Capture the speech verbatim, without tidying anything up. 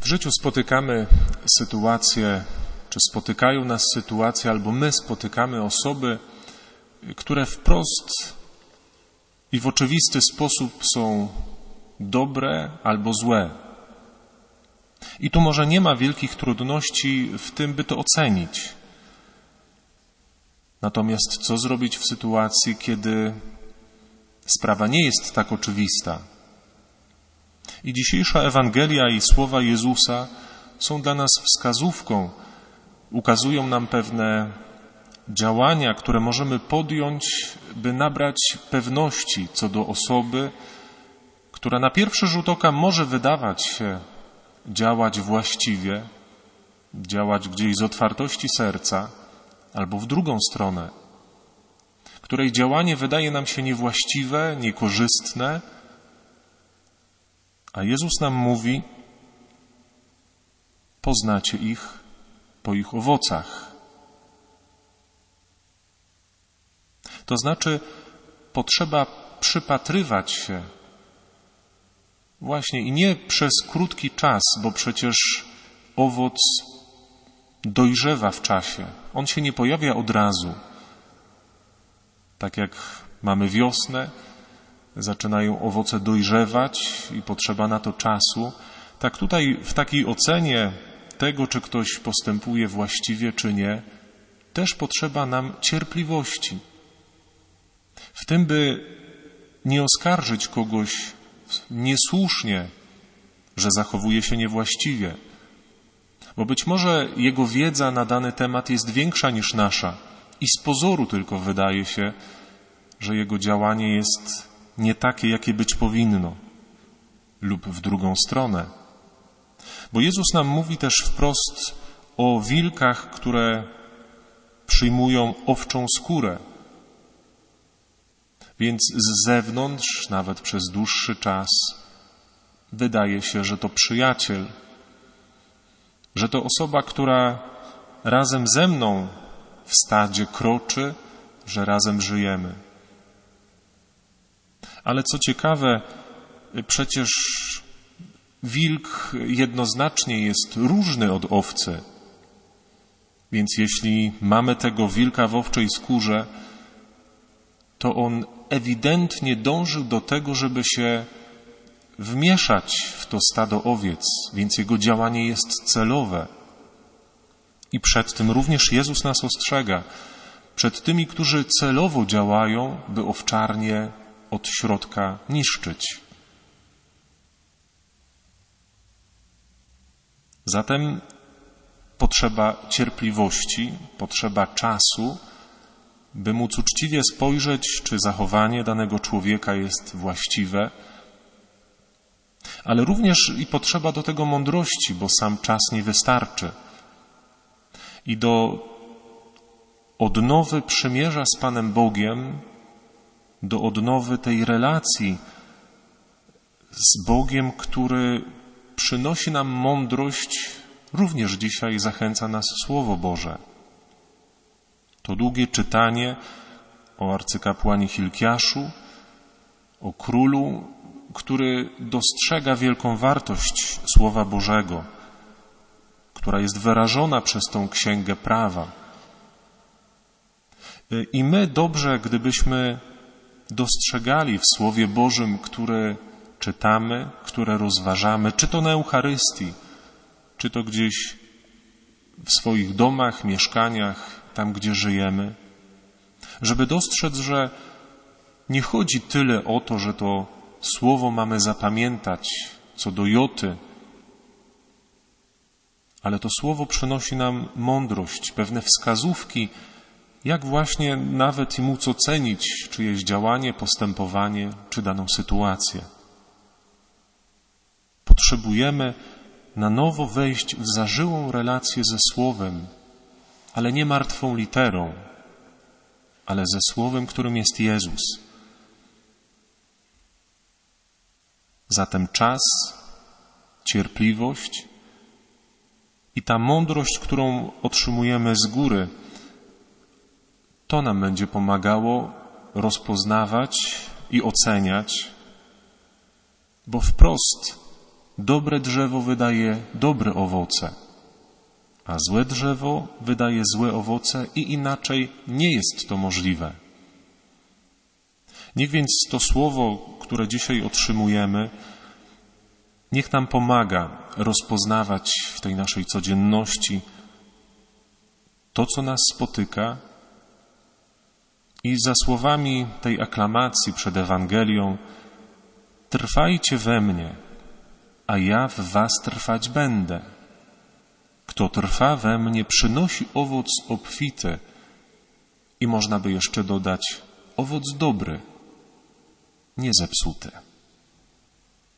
W życiu spotykamy sytuacje, czy spotykają nas sytuacje, albo my spotykamy osoby, które wprost i w oczywisty sposób są dobre albo złe. I tu może nie ma wielkich trudności w tym, by to ocenić. Natomiast co zrobić w sytuacji, kiedy sprawa nie jest tak oczywista? I dzisiejsza Ewangelia i słowa Jezusa są dla nas wskazówką, ukazują nam pewne działania, które możemy podjąć, by nabrać pewności co do osoby, która na pierwszy rzut oka może wydawać się działać właściwie, działać gdzieś z otwartości serca, albo w drugą stronę, której działanie wydaje nam się niewłaściwe, niekorzystne, a Jezus nam mówi: poznacie ich po ich owocach. To znaczy, potrzeba przypatrywać się właśnie i nie przez krótki czas, bo przecież owoc dojrzewa w czasie. On się nie pojawia od razu. Tak jak mamy wiosnę, zaczynają owoce dojrzewać i potrzeba na to czasu. Tak tutaj w takiej ocenie tego, czy ktoś postępuje właściwie, czy nie, też potrzeba nam cierpliwości. W tym, by nie oskarżyć kogoś niesłusznie, że zachowuje się niewłaściwie. Bo być może jego wiedza na dany temat jest większa niż nasza i z pozoru tylko wydaje się, że jego działanie jest nie takie, jakie być powinno, lub w drugą stronę. Bo Jezus nam mówi też wprost o wilkach, które przyjmują owczą skórę. Więc z zewnątrz, nawet przez dłuższy czas, wydaje się, że to przyjaciel, że to osoba, która razem ze mną w stadzie kroczy, że razem żyjemy. Ale co ciekawe, przecież wilk jednoznacznie jest różny od owcy. Więc jeśli mamy tego wilka w owczej skórze, to on ewidentnie dążył do tego, żeby się wmieszać w to stado owiec, więc jego działanie jest celowe. I przed tym również Jezus nas ostrzega. Przed tymi, którzy celowo działają, by owczarnię od środka niszczyć. Zatem potrzeba cierpliwości, potrzeba czasu, by móc uczciwie spojrzeć, czy zachowanie danego człowieka jest właściwe, ale również i potrzeba do tego mądrości, bo sam czas nie wystarczy. I do odnowy przymierza z Panem Bogiem, do odnowy tej relacji z Bogiem, który przynosi nam mądrość, również dzisiaj zachęca nas Słowo Boże. To długie czytanie o arcykapłanie Hilkiaszu, o królu, który dostrzega wielką wartość Słowa Bożego, która jest wyrażona przez tą Księgę Prawa. I my dobrze, gdybyśmy dostrzegali w Słowie Bożym, które czytamy, które rozważamy, czy to na Eucharystii, czy to gdzieś w swoich domach, mieszkaniach, tam gdzie żyjemy, żeby dostrzec, że nie chodzi tyle o to, że to Słowo mamy zapamiętać co do joty, ale to Słowo przynosi nam mądrość, pewne wskazówki, jak właśnie nawet i móc ocenić czyjeś działanie, postępowanie, czy daną sytuację. Potrzebujemy na nowo wejść w zażyłą relację ze Słowem, ale nie martwą literą, ale ze Słowem, którym jest Jezus. Zatem czas, cierpliwość i ta mądrość, którą otrzymujemy z góry, to nam będzie pomagało rozpoznawać i oceniać, bo wprost Dobre drzewo wydaje dobre owoce, a złe drzewo wydaje złe owoce i inaczej nie jest to możliwe. Niech więc to słowo, które dzisiaj otrzymujemy, niech nam pomaga rozpoznawać w tej naszej codzienności to, co nas spotyka, i za słowami tej aklamacji przed Ewangelią: trwajcie we mnie, a ja w was trwać będę. Kto trwa we mnie, przynosi owoc obfity i można by jeszcze dodać owoc dobry, nie zepsuty.